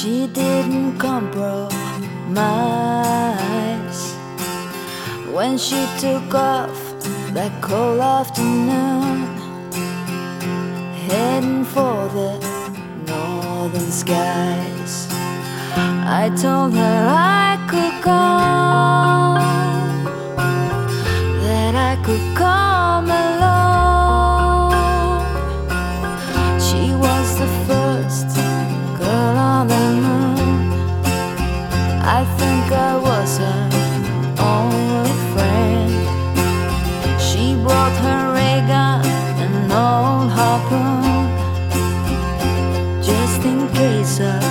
She didn't compromise when she took off that cold afternoon, heading for the northern skies. I told her I could come, that I could come along. She was the first girl on the moon. I think I was her only friend. She brought her ray gun and old harpoon, just in case of